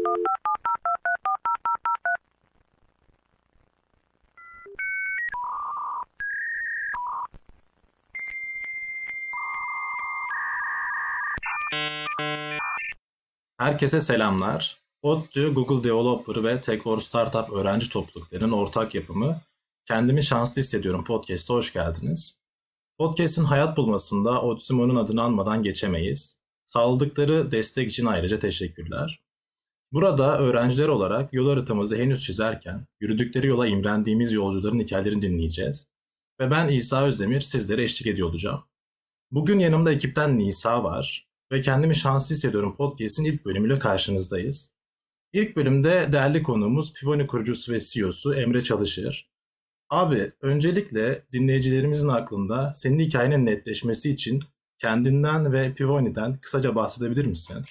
Herkese selamlar. ODTÜ, Google Developer ve Tech for Startup öğrenci topluluklarının ortak yapımı Kendimi Şanslı Hissediyorum podcast'a hoş geldiniz. Podcast'in hayat bulmasında Odsimo'nun adını anmadan geçemeyiz. Sağladıkları destek için ayrıca teşekkürler. Burada öğrenciler olarak yol haritamızı henüz çizerken yürüdükleri yola imrendiğimiz yolcuların hikayelerini dinleyeceğiz. Ve ben İsa Özdemir sizlere eşlik ediyor olacağım. Bugün yanımda ekipten Nisa var ve Kendimi Şanslı Hissediyorum podcast'in ilk bölümüyle karşınızdayız. İlk bölümde değerli konuğumuz Pivoni kurucusu ve CEO'su Emre Çalışır. Abi, öncelikle dinleyicilerimizin aklında senin hikayenin netleşmesi için kendinden ve Pivoni'den kısaca bahsedebilir misin?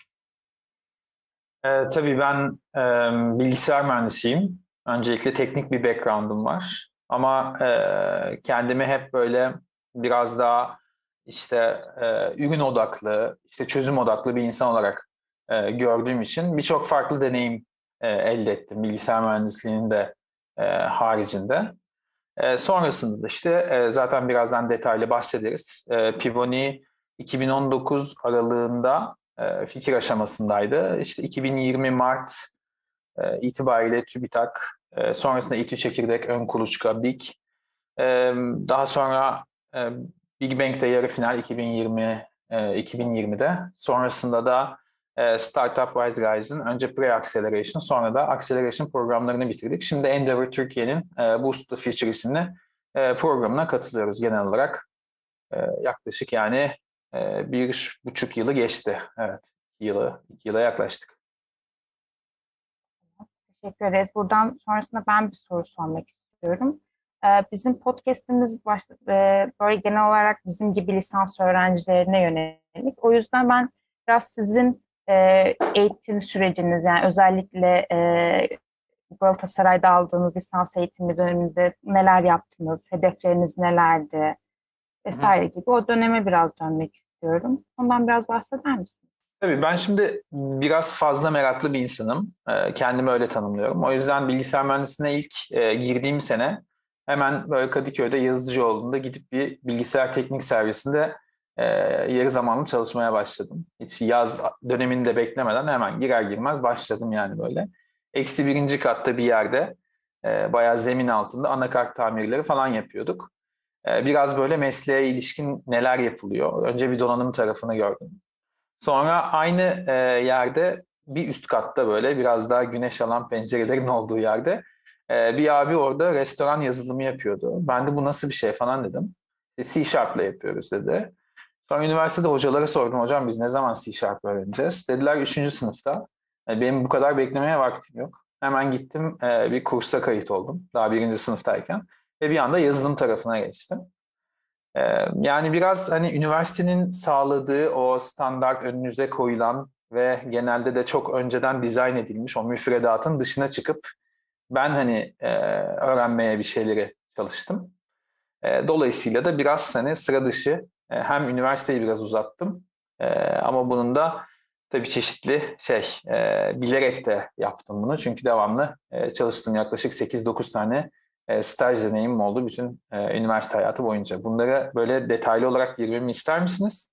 Tabii ben bilgisayar mühendisiyim. Öncelikle teknik bir background'um var. Ama kendimi hep böyle biraz daha işte ürün odaklı, işte çözüm odaklı bir insan olarak gördüğüm için birçok farklı deneyim elde ettim bilgisayar mühendisliğinin de haricinde. Sonrasında da işte zaten birazdan detaylı bahsederiz. Pivoni 2019 aralığında fikir aşamasındaydı. İşte 2020 Mart itibariyle TÜBİTAK, sonrasında İTÜ Çekirdek, Ön Kuluçka, BİK, daha sonra Big Bang'de yarı final 2020'de. Sonrasında da Startup Wise Guys'ın önce Pre-Acceleration sonra da Acceleration programlarını bitirdik. Şimdi Endeavor Türkiye'nin Boost the Future isimli programına katılıyoruz genel olarak. Yaklaşık yani 1,5 yılı geçti. Evet, 2 yıla yaklaştık. Teşekkür ederiz. Buradan sonrasında ben bir soru sormak istiyorum. Bizim podcast'imiz böyle genel olarak bizim gibi lisans öğrencilerine yönelik. O yüzden ben biraz sizin eğitim süreciniz, yani özellikle Galatasaray'da aldığınız lisans eğitimi döneminde neler yaptınız, hedefleriniz nelerdi vesaire gibi o döneme biraz dönmek istiyorum. Ondan biraz bahseder misiniz? Tabii ben şimdi biraz fazla meraklı bir insanım. Kendimi öyle tanımlıyorum. O yüzden bilgisayar mühendisliğine ilk girdiğim sene hemen böyle Kadıköy'de Yazıcıoğlu'nda gidip bir bilgisayar teknik servisinde yarı zamanlı çalışmaya başladım. Hiç yaz dönemini de beklemeden hemen girer girmez başladım yani böyle. Eksi birinci katta bir yerde bayağı zemin altında anakart tamirleri falan yapıyorduk. Biraz böyle mesleğe ilişkin neler yapılıyor. Önce bir donanım tarafını gördüm. Sonra aynı yerde bir üst katta böyle biraz daha güneş alan pencerelerin olduğu yerde bir abi orada restoran yazılımı yapıyordu. Ben de bu nasıl bir şey falan dedim. C Sharp'la yapıyoruz dedi. Sonra üniversitede hocalara sordum. Hocam biz ne zaman C Sharp öğreneceğiz? Dediler 3. sınıfta. Benim bu kadar beklemeye vaktim yok. Hemen gittim bir kursa kayıt oldum. Daha 1. sınıftayken. Ve bir anda yazılım tarafına geçtim. Yani biraz hani üniversitenin sağladığı o standart önünüze koyulan ve genelde de çok önceden dizayn edilmiş o müfredatın dışına çıkıp ben hani öğrenmeye bir şeyleri çalıştım. Dolayısıyla da biraz hani sıra dışı hem üniversiteyi biraz uzattım ama bunun da tabii çeşitli bilerek de yaptım bunu. Çünkü devamlı çalıştım yaklaşık 8-9 tane staj deneyimim oldu bütün üniversite hayatı boyunca. Bunları böyle detaylı olarak girmemi ister misiniz?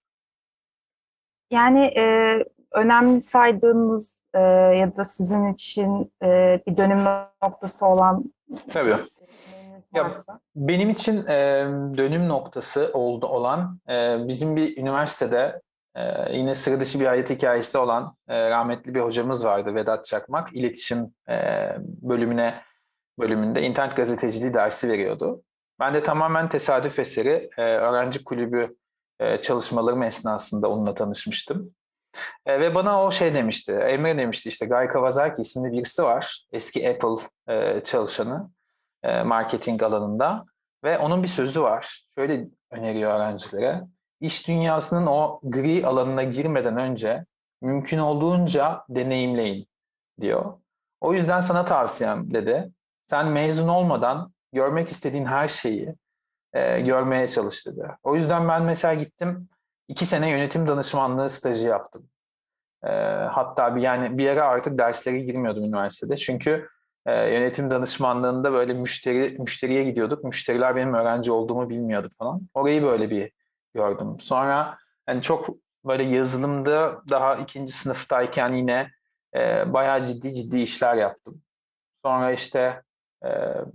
Yani önemli saydığınız ya da sizin için bir dönüm noktası olan Tabii. Ya, varsa. benim için dönüm noktası olan bizim bir üniversitede yine sıra dışı bir hayat hikayesi olan rahmetli bir hocamız vardı, Vedat Çakmak. İletişim bölümünde internet gazeteciliği dersi veriyordu. Ben de tamamen tesadüf eseri öğrenci kulübü çalışmalarım esnasında onunla tanışmıştım. Ve bana o demişti, Emre demişti, işte Guy Kawasaki isimli birisi var. Eski Apple çalışanı marketing alanında. Ve onun bir sözü var. Şöyle öneriyor öğrencilere. İş dünyasının o gri alanına girmeden önce mümkün olduğunca deneyimleyin diyor. O yüzden sana tavsiyem dedi. Sen mezun olmadan görmek istediğin her şeyi görmeye çalış dedi. O yüzden ben mesela gittim 2 sene yönetim danışmanlığı stajı yaptım. Hatta bir ara artık derslere girmiyordum üniversitede. Çünkü yönetim danışmanlığında böyle müşteriye gidiyorduk. Müşteriler benim öğrenci olduğumu bilmiyordu falan. Orayı böyle bir gördüm. Sonra yani çok böyle yazılımda daha ikinci sınıftayken yine bayağı ciddi işler yaptım. Sonra işte e,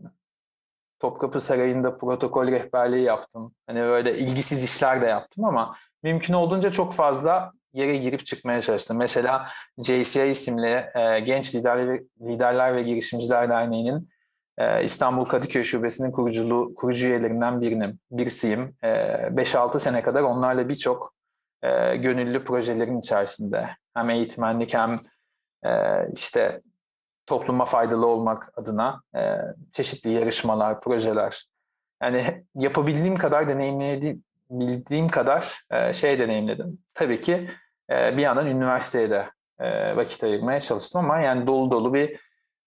Topkapı Sarayı'nda protokol rehberliği yaptım. Hani böyle ilgisiz işler de yaptım ama mümkün olduğunca çok fazla yere girip çıkmaya çalıştım. Mesela JCI isimli Genç Liderler ve Girişimciler Derneği'nin İstanbul Kadıköy Şubesi'nin kurucu üyelerinden birisiyim. 5-6 sene kadar onlarla birçok gönüllü projelerin içerisinde hem eğitmenlik hem işte topluma faydalı olmak adına çeşitli yarışmalar, projeler. Yani yapabildiğim kadar, deneyimleyebildiğim kadar deneyimledim. Tabii ki bir yandan üniversiteye de vakit ayırmaya çalıştım ama yani dolu dolu bir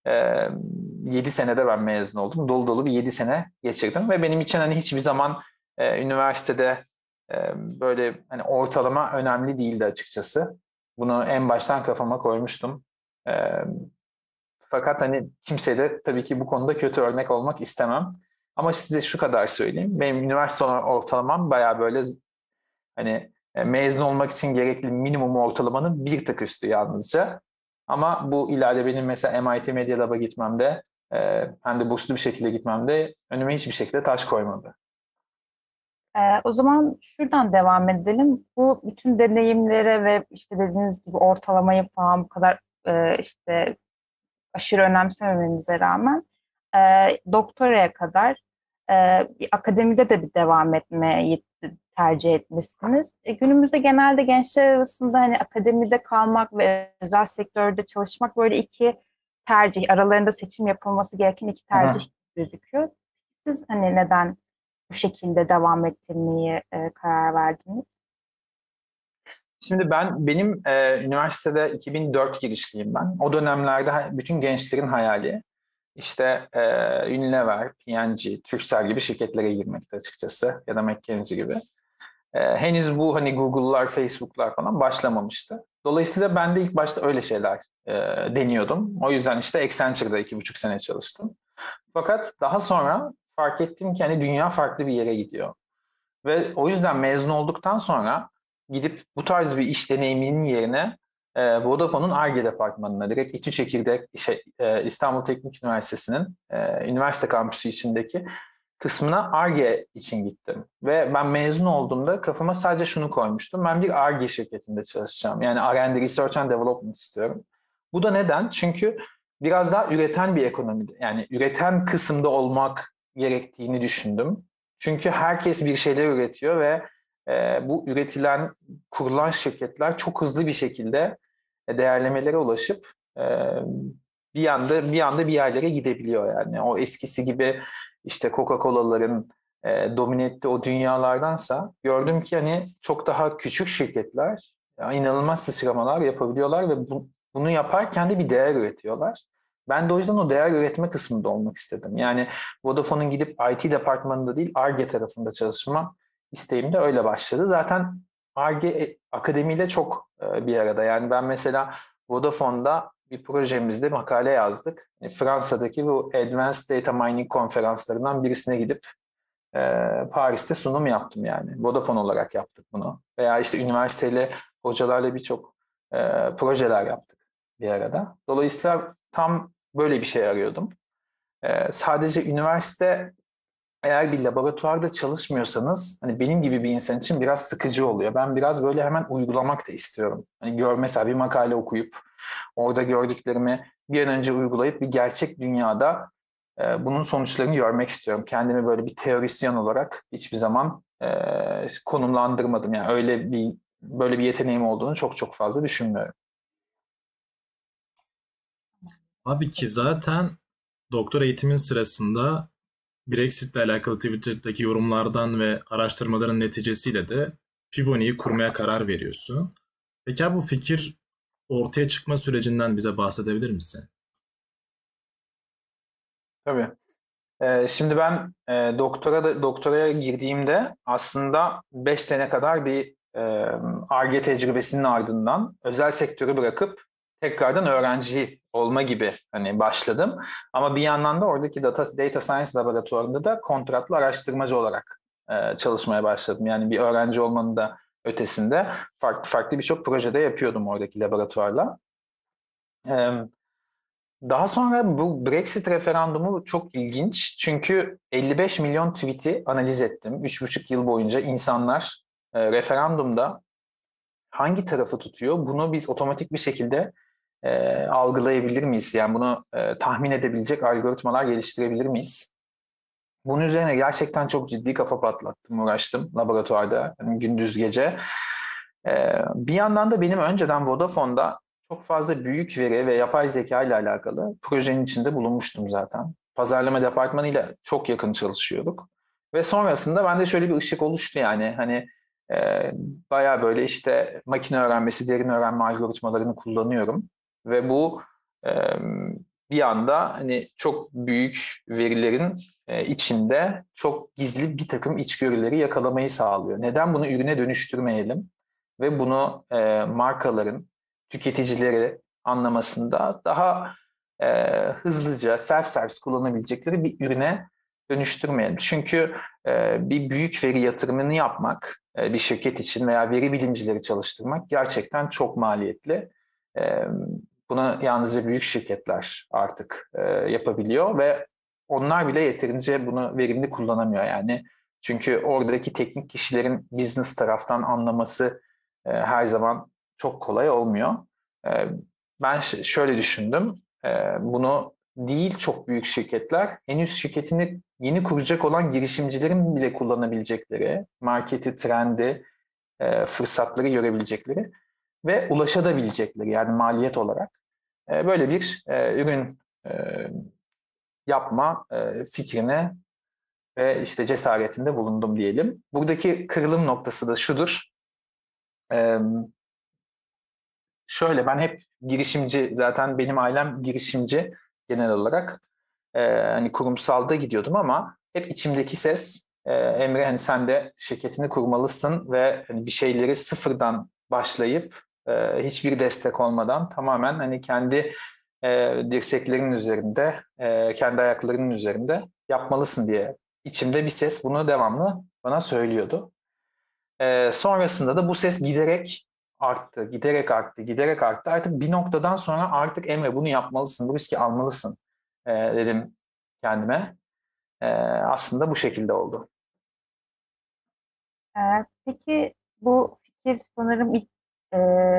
7 senede ben mezun oldum. Dolu dolu bir 7 sene geçirdim ve benim için hani hiçbir zaman üniversitede böyle hani ortalama önemli değildi açıkçası. Bunu en baştan kafama koymuştum. E, Fakat hani kimseye de tabii ki bu konuda kötü örnek olmak istemem. Ama size şu kadar söyleyeyim. Benim üniversite ortalamam bayağı böyle hani mezun olmak için gerekli minimum ortalamanın bir tık üstü yalnızca. Ama bu ileride benim mesela MIT Media Lab'a gitmemde hem de burslu bir şekilde gitmemde önüme hiçbir şekilde taş koymadı. O zaman şuradan devam edelim. Bu bütün deneyimlere ve işte dediğiniz gibi ortalamayı falan bu kadar işte aşırı önemsememenize rağmen e, doktoraya kadar bir akademide de bir devam etmeyi tercih etmişsiniz. Günümüzde genelde gençler arasında hani akademide kalmak ve özel sektörde çalışmak böyle iki tercih, aralarında seçim yapılması gereken iki tercih Aha. gözüküyor. Siz hani neden bu şekilde devam ettirmeyi karar verdiniz? Şimdi benim üniversitede 2004 girişliyim ben. O dönemlerde bütün gençlerin hayali işte Unilever, P&G, Turkcell gibi şirketlere girmekti açıkçası ya da McKinsey gibi. Henüz bu hani Google'lar, Facebook'lar falan başlamamıştı. Dolayısıyla ben de ilk başta öyle şeyler deniyordum. O yüzden işte Accenture'da 2,5 sene çalıştım. Fakat daha sonra fark ettim ki hani dünya farklı bir yere gidiyor. Ve o yüzden mezun olduktan sonra gidip bu tarz bir iş deneyiminin yerine Vodafone'un Ar-Ge departmanına direkt İTÜ Çekirdek İstanbul Teknik Üniversitesi'nin üniversite kampüsü içindeki kısmına Ar-Ge için gittim. Ve ben mezun olduğumda kafama sadece şunu koymuştum. Ben bir Ar-Ge şirketinde çalışacağım. Yani R&D, Research and Development istiyorum. Bu da neden? Çünkü biraz daha üreten bir ekonomi, yani üreten kısımda olmak gerektiğini düşündüm. Çünkü herkes bir şeyler üretiyor ve bu kurulan şirketler çok hızlı bir şekilde değerlemelere ulaşıp bir anda bir yerlere gidebiliyor yani. O eskisi gibi işte Coca-Cola'ların domine ettiği o dünyalardansa gördüm ki hani çok daha küçük şirketler inanılmaz sıçramalar yapabiliyorlar ve bunu yaparken de bir değer üretiyorlar. Ben de o yüzden o değer üretme kısmında olmak istedim. Yani Vodafone'un gidip IT departmanında değil Ar-Ge tarafında çalışma isteğim de öyle başladı. Zaten Ar-Ge akademiyle çok bir arada. Yani ben mesela Vodafone'da bir projemizde makale yazdık. Fransa'daki bu Advanced Data Mining konferanslarından birisine gidip Paris'te sunum yaptım yani. Vodafone olarak yaptık bunu. Veya işte üniversiteyle hocalarla birçok projeler yaptık bir arada. Dolayısıyla tam böyle bir şey arıyordum. Sadece üniversite eğer bir laboratuvarda çalışmıyorsanız hani benim gibi bir insan için biraz sıkıcı oluyor. Ben biraz böyle hemen uygulamak da istiyorum. Hani mesela bir makale okuyup orada gördüklerimi bir an önce uygulayıp bir gerçek dünyada bunun sonuçlarını görmek istiyorum. Kendimi böyle bir teorisyen olarak hiçbir zaman konumlandırmadım. Yani böyle bir yeteneğim olduğunu çok çok fazla düşünmüyorum. Abi ki zaten doktor eğitimin sırasında Brexit'le alakalı Twitter'daki yorumlardan ve araştırmaların neticesiyle de Pivoni'yi kurmaya karar veriyorsun. Peki abi bu fikir ortaya çıkma sürecinden bize bahsedebilir misin? Tabii. Şimdi ben doktoraya girdiğimde aslında 5 sene kadar bir Ar-Ge tecrübesinin ardından özel sektörü bırakıp tekrardan öğrenci olma gibi hani başladım. Ama bir yandan da oradaki Data Science laboratuvarında da kontratlı araştırmacı olarak çalışmaya başladım. Yani bir öğrenci olmanın da ötesinde farklı birçok projede yapıyordum oradaki laboratuvarla. Daha sonra bu Brexit referandumu çok ilginç. Çünkü 55 milyon tweet'i analiz ettim. 3,5 yıl boyunca insanlar referandumda hangi tarafı tutuyor? Bunu biz otomatik bir şekilde algılayabilir miyiz? Yani bunu tahmin edebilecek algoritmalar geliştirebilir miyiz? Bunun üzerine gerçekten çok ciddi kafa patlattım, uğraştım laboratuvarda yani gündüz gece. Bir yandan da benim önceden Vodafone'da çok fazla büyük veri ve yapay zeka ile alakalı projenin içinde bulunmuştum zaten. Pazarlama departmanıyla çok yakın çalışıyorduk. Ve sonrasında bende şöyle bir ışık oluştu yani hani bayağı böyle işte makine öğrenmesi, derin öğrenme algoritmalarını kullanıyorum. Ve bu e, bir anda hani çok büyük verilerin içinde çok gizli bir takım içgörüleri yakalamayı sağlıyor. Neden bunu ürüne dönüştürmeyelim ve bunu markaların, tüketicileri anlamasında daha hızlıca self-service kullanabilecekleri bir ürüne dönüştürmeyelim. Çünkü bir büyük veri yatırımını yapmak bir şirket için veya veri bilimcileri çalıştırmak gerçekten çok maliyetli. Buna yalnızca büyük şirketler artık yapabiliyor ve onlar bile yeterince bunu verimli kullanamıyor yani. Çünkü oradaki teknik kişilerin business taraftan anlaması her zaman çok kolay olmuyor. Ben şöyle düşündüm. Bunu değil çok büyük şirketler, henüz şirketini yeni kuracak olan girişimcilerin bile kullanabilecekleri, marketi, trendi, fırsatları görebilecekleri ve ulaşabilecekleri yani maliyet olarak böyle bir ürün yapma fikrine ve işte cesaretinde bulundum diyelim. Buradaki kırılım noktası da şudur. Şöyle ben hep girişimci, zaten benim ailem girişimci genel olarak. Hani kurumsalda gidiyordum ama hep içimdeki ses Emre hani sen de şirketini kurmalısın ve hani bir şeyleri sıfırdan başlayıp hiçbir destek olmadan tamamen hani kendi dirseklerinin üzerinde, kendi ayaklarının üzerinde yapmalısın diye içimde bir ses bunu devamlı bana söylüyordu. Sonrasında da bu ses giderek arttı, giderek arttı, giderek arttı. Artık bir noktadan sonra artık Emre bunu yapmalısın, bu riski almalısın dedim kendime. Aslında bu şekilde oldu. Peki bu fikir sanırım ilk e,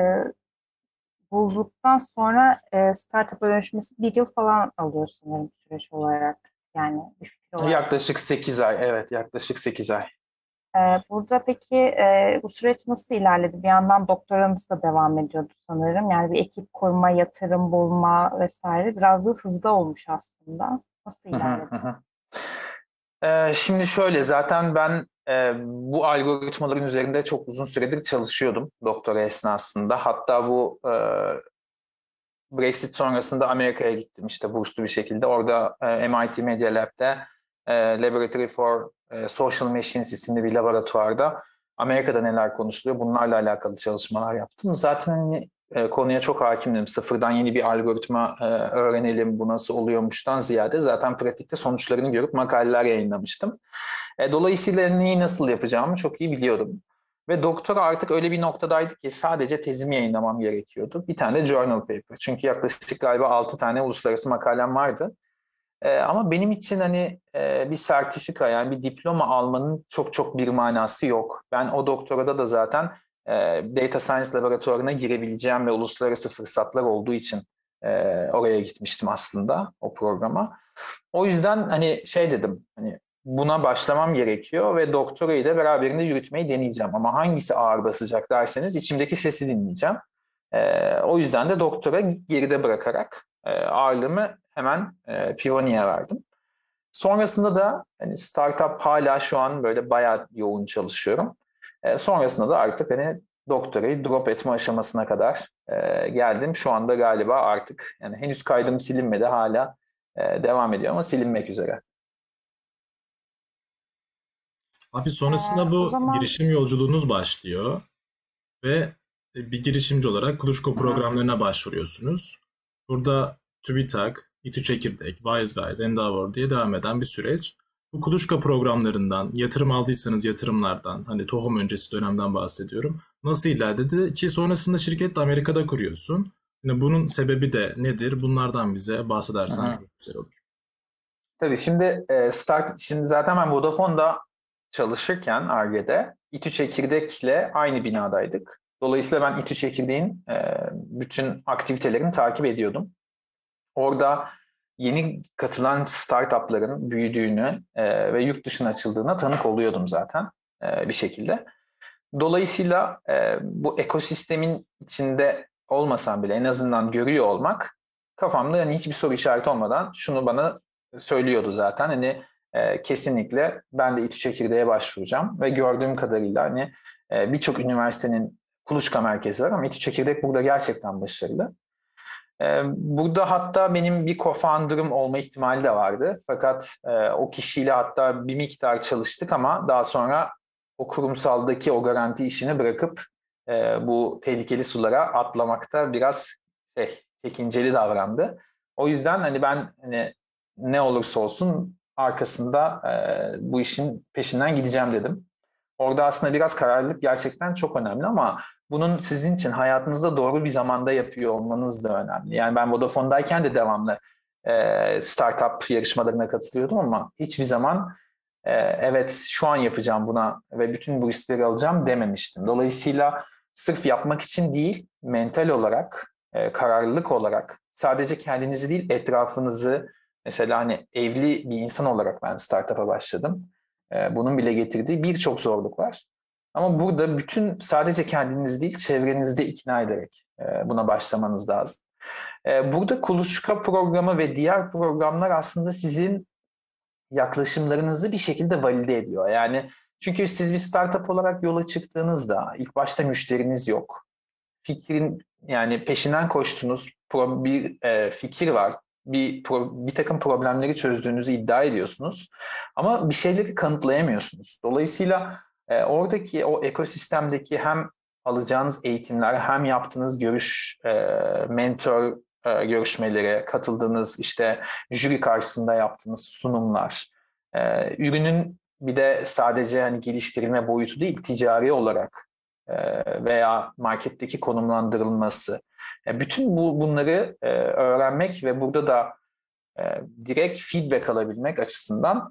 bulduktan sonra startup'a dönüşmesi 1 yıl falan alıyor sanırım süreç olarak. Yani bir fikir olarak. Yaklaşık 8 ay, evet yaklaşık 8 ay. Burada peki bu süreç nasıl ilerledi? Bir yandan doktoranız da devam ediyordu sanırım. Yani bir ekip kurma, yatırım bulma vesaire biraz da hızlı olmuş aslında. Nasıl ilerledi? Şimdi şöyle zaten ben bu algoritmaların üzerinde çok uzun süredir çalışıyordum doktora esnasında. Hatta bu Brexit sonrasında Amerika'ya gittim işte burslu bir şekilde. Orada MIT Media Lab'de Laboratory for Social Machines isimli bir laboratuvarda Amerika'da neler konuşuluyor bunlarla alakalı çalışmalar yaptım. Zaten hani, konuya çok hakimdim. Sıfırdan yeni bir algoritma öğrenelim bu nasıl oluyormuştan ziyade zaten pratikte sonuçlarını görüp makaleler yayınlamıştım. Dolayısıyla neyi nasıl yapacağımı çok iyi biliyordum. Ve doktora artık öyle bir noktadaydık ki sadece tezimi yayınlamam gerekiyordu. Bir tane de journal paper. Çünkü yaklaşık galiba 6 tane uluslararası makalem vardı. Ama benim için hani bir sertifika yani bir diploma almanın çok çok bir manası yok. Ben o doktorada da zaten Data Science laboratuvarına girebileceğim ve uluslararası fırsatlar olduğu için oraya gitmiştim aslında o programa. O yüzden hani şey dedim hani buna başlamam gerekiyor ve doktorayı da beraberinde yürütmeyi deneyeceğim. Ama hangisi ağır basacak derseniz içimdeki sesi dinleyeceğim. O yüzden de doktora geride bırakarak ağırlığımı hemen Pivoni'ye verdim. Sonrasında da hani startup hala şu an böyle bayağı yoğun çalışıyorum. Sonrasında da artık hani doktorayı drop etme aşamasına kadar geldim. Şu anda galiba artık yani henüz kaydım silinmedi hala devam ediyor ama silinmek üzere. Abi sonrasında bu O zaman girişim yolculuğunuz başlıyor. ve bir girişimci olarak Kuluçka programlarına başvuruyorsunuz. Burada TÜBİTAK, İTÜ Çekirdek, Wise Guys, Endeavor diye devam eden bir süreç. Bu kuluçka programlarından, yatırım aldıysanız yatırımlardan, hani tohum öncesi dönemden bahsediyorum. Nasıl ilerledi ki sonrasında şirket de Amerika'da kuruyorsun. Yani bunun sebebi de nedir? Bunlardan bize bahsedersen çok güzel olur. Tabii şimdi zaten ben Vodafone'da çalışırken Ar-Ge'de İTÜ Çekirdek'le aynı binadaydık. Dolayısıyla ben İTÜ Çekirdek'in bütün aktivitelerini takip ediyordum. Orada yeni katılan startupların büyüdüğünü ve yurt dışına açıldığına tanık oluyordum zaten bir şekilde. Dolayısıyla bu ekosistemin içinde olmasam bile en azından görüyor olmak kafamda yani hiçbir soru işareti olmadan şunu bana söylüyordu zaten. Hani kesinlikle ben de İTÜ Çekirdeğe başvuracağım ve gördüğüm kadarıyla hani birçok üniversitenin kuluçka merkezi var ama İTÜ Çekirdek burada gerçekten başarılı. Burada hatta benim bir co-founder'ım olma ihtimali de vardı. Fakat o kişiyle hatta bir miktar çalıştık ama daha sonra o kurumsaldaki o garanti işini bırakıp bu tehlikeli sulara atlamakta biraz çekinceli davrandı. O yüzden hani ben hani ne olursa olsun arkasında bu işin peşinden gideceğim dedim. Orada aslında biraz kararlılık gerçekten çok önemli ama bunun sizin için hayatınızda doğru bir zamanda yapıyor olmanız da önemli. Yani ben Vodafone'dayken de devamlı startup yarışmalarına katılıyordum ama hiçbir zaman evet şu an yapacağım buna ve bütün bu riskleri alacağım dememiştim. Dolayısıyla sırf yapmak için değil, mental olarak, kararlılık olarak sadece kendinizi değil etrafınızı, mesela hani evli bir insan olarak ben startup'a başladım. Bunun bile getirdiği birçok zorluk var. Ama burada bütün sadece kendiniz değil çevrenizi de ikna ederek buna başlamanız lazım. Burada Kuluçka programı ve diğer programlar aslında sizin yaklaşımlarınızı bir şekilde valide ediyor. Yani çünkü siz bir startup olarak yola çıktığınızda ilk başta müşteriniz yok. Fikrin yani peşinden koştunuz bir fikir var. Bir takım problemleri çözdüğünüzü iddia ediyorsunuz. Ama bir şeyleri kanıtlayamıyorsunuz. Dolayısıyla oradaki o ekosistemdeki hem alacağınız eğitimler hem yaptığınız mentor görüşmeleri, katıldığınız işte jüri karşısında yaptığınız sunumlar, ürünün bir de sadece hani geliştirilme boyutu değil, ticari olarak veya marketteki konumlandırılması. Bütün bunları öğrenmek ve burada da direkt feedback alabilmek açısından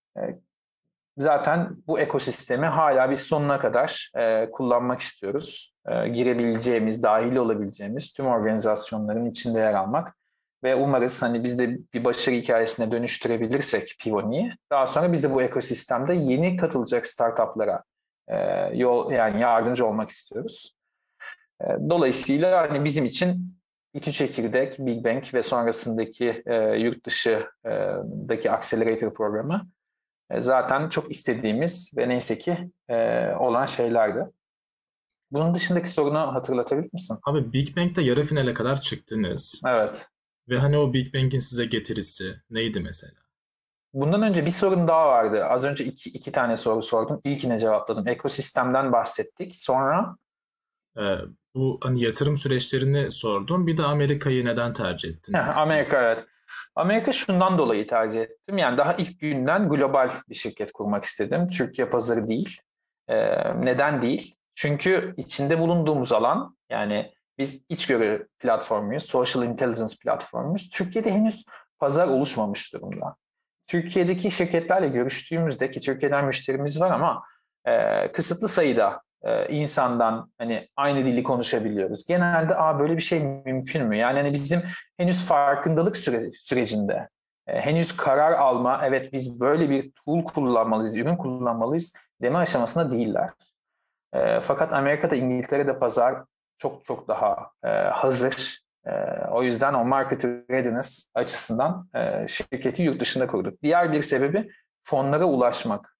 zaten bu ekosistemi hala biz sonuna kadar kullanmak istiyoruz. Girebileceğimiz, dahil olabileceğimiz tüm organizasyonların içinde yer almak ve umarız hani biz de bir başarı hikayesine dönüştürebilirsek Pivoni'yi. Daha sonra biz de bu ekosistemde yeni katılacak startuplara yani yardımcı olmak istiyoruz. Dolayısıyla hani bizim için İTÜ Çekirdek, Big Bang ve sonrasındaki yurt dışındaki Accelerator programı zaten çok istediğimiz ve neyse ki olan şeylerdi. Bunun dışındaki sorunu hatırlatabilir misin? Abi Big Bang'de yarı finale kadar çıktınız. Evet. Ve hani o Big Bang'in size getirisi neydi mesela? Bundan önce bir sorun daha vardı. Az önce iki tane soru sordum. İlkine cevapladım. Ekosistemden bahsettik. Sonra? Bu hani yatırım süreçlerini sordum. Bir de Amerika'yı neden tercih ettin? Amerika evet. Amerika şundan dolayı tercih ettim. Yani daha ilk günden global bir şirket kurmak istedim. Türkiye pazarı değil. Neden değil? Çünkü içinde bulunduğumuz alan yani biz içgörü platformuyuz, social intelligence platformuyuz. Türkiye'de henüz pazar oluşmamış durumda. Türkiye'deki şirketlerle görüştüğümüzde ki Türkiye'den müşterimiz var ama kısıtlı sayıda insandan hani aynı dili konuşabiliyoruz. Genelde böyle bir şey mümkün mü? Yani hani bizim henüz farkındalık sürecinde, henüz karar alma, evet biz böyle bir tool kullanmalıyız, ürün kullanmalıyız deme aşamasında değiller. Fakat Amerika'da, İngiltere'de pazar çok çok daha hazır. O yüzden o market readiness açısından şirketi yurt dışında kurduk. Diğer bir sebebi fonlara ulaşmak.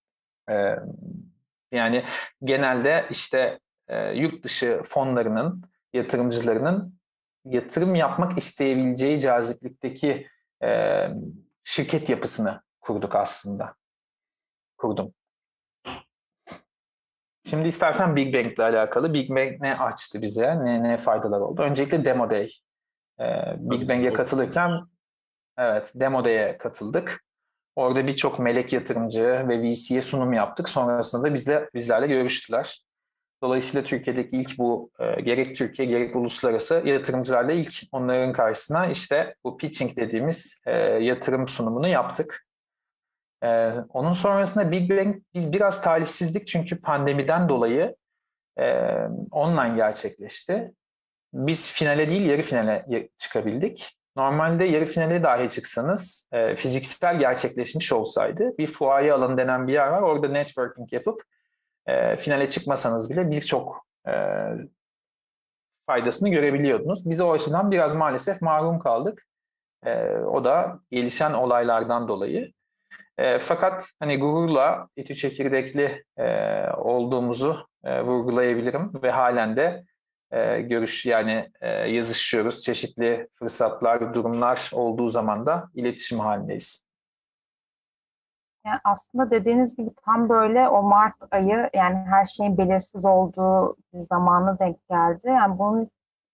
Yani genelde işte yurt dışı fonlarının, yatırımcılarının yatırım yapmak isteyebileceği caziplikteki şirket yapısını kurduk aslında. Kurdum. Şimdi istersen Big Bang ile alakalı. Big Bang ne açtı bize? Ne faydalar oldu? Öncelikle Demo Day. Big Bang'e katılırken evet Demo Day'e katıldık. Orada birçok melek yatırımcı ve VC'ye sunum yaptık. Sonrasında da bizlerle görüştüler. Dolayısıyla Türkiye'deki ilk bu gerek Türkiye gerek uluslararası yatırımcılarla ilk onların karşısına işte bu pitching dediğimiz yatırım sunumunu yaptık. Onun sonrasında Big Bang biz biraz talihsizlik çünkü pandemiden dolayı online gerçekleşti. Biz finale değil yarı finale çıkabildik. Normalde yarı finale dahi çıksanız fiziksel gerçekleşmiş olsaydı bir fuaye alanı denen bir yer var. Orada networking yapıp finale çıkmasanız bile birçok faydasını görebiliyordunuz. Biz o açıdan biraz maalesef mahrum kaldık. O da gelişen olaylardan dolayı. Fakat hani gururla İTÜ Çekirdekli olduğumuzu vurgulayabilirim ve halen de yazışıyoruz. Çeşitli fırsatlar, durumlar olduğu zaman da iletişim halindeyiz. Yani aslında dediğiniz gibi tam böyle o Mart ayı yani her şeyin belirsiz olduğu bir zamana denk geldi. Yani bunun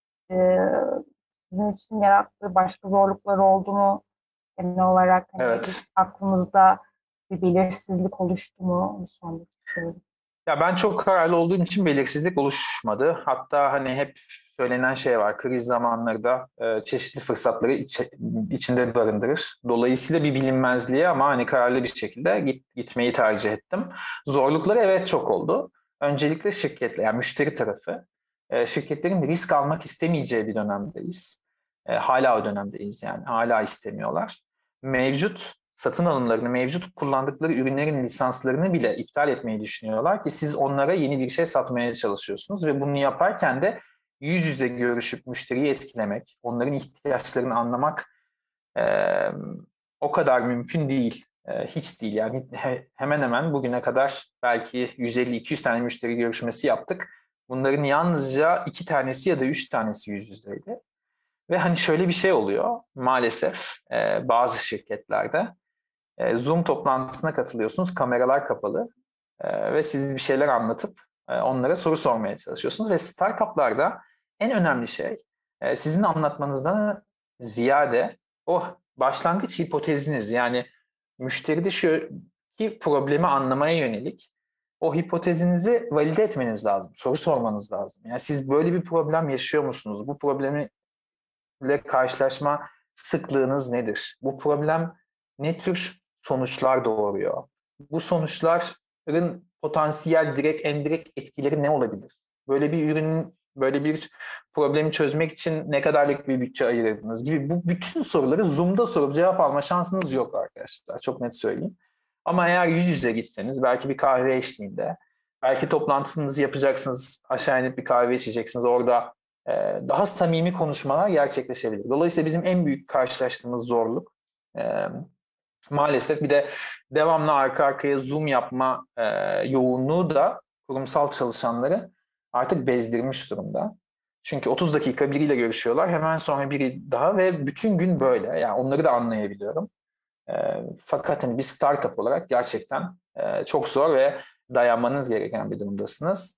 sizin için yarattığı başka zorluklar oldu mu? Genel olarak hani Evet. aklınızda bir belirsizlik oluştu mu? Onu sormak istiyorum. Ya ben çok kararlı olduğum için belirsizlik oluşmadı. Hatta hani hep söylenen şey var. Kriz zamanları çeşitli fırsatları içinde barındırır. Dolayısıyla bir bilinmezliğe ama hani kararlı bir şekilde gitmeyi tercih ettim. Zorlukları evet çok oldu. Öncelikle şirketle yani müşteri tarafı. Şirketlerin risk almak istemeyeceği bir dönemdeyiz. Hala o dönemdeyiz yani. Hala istemiyorlar. Mevcut satın alımlarını, mevcut kullandıkları ürünlerin lisanslarını bile iptal etmeyi düşünüyorlar ki siz onlara yeni bir şey satmaya çalışıyorsunuz ve bunu yaparken de yüz yüze görüşüp müşteriyi etkilemek, onların ihtiyaçlarını anlamak o kadar mümkün değil. Hiç değil yani hemen hemen bugüne kadar belki 150-200 tane müşteri görüşmesi yaptık. Bunların yalnızca 2 tanesi ya da 3 tanesi yüz yüzeydi. Ve hani şöyle bir şey oluyor maalesef bazı şirketlerde. Zoom toplantısına katılıyorsunuz, kameralar kapalı ve siz bir şeyler anlatıp onlara soru sormaya çalışıyorsunuz. Ve startuplarda en önemli şey sizin anlatmanızdan ziyade o başlangıç hipoteziniz yani müşteride şu ki problemi anlamaya yönelik o hipotezinizi valide etmeniz lazım, soru sormanız lazım. Yani siz böyle bir problem yaşıyor musunuz? Bu problemi ile karşılaşma sıklığınız nedir? Bu problem ne tür sonuçlar doğuruyor? Bu sonuçların potansiyel direkt, endirekt etkileri ne olabilir? Böyle bir ürünün, böyle bir problemi çözmek için ne kadarlık bir bütçe ayırdınız gibi bu bütün soruları Zoom'da sorup cevap alma şansınız yok arkadaşlar. Çok net söyleyeyim. Ama eğer yüz yüze gitseniz, belki bir kahve eşliğinde, belki toplantınızı yapacaksınız, aşağı inip bir kahve içeceksiniz, orada daha samimi konuşmalar gerçekleşebilir. Dolayısıyla bizim en büyük karşılaştığımız zorluk maalesef bir de devamlı arka arkaya Zoom yapma yoğunluğu da kurumsal çalışanları artık bezdirmiş durumda. Çünkü 30 dakika biriyle görüşüyorlar, hemen sonra biri daha ve bütün gün böyle. Yani onları da anlayabiliyorum. Fakat hani bir startup olarak gerçekten çok zor ve dayanmanız gereken bir durumdasınız.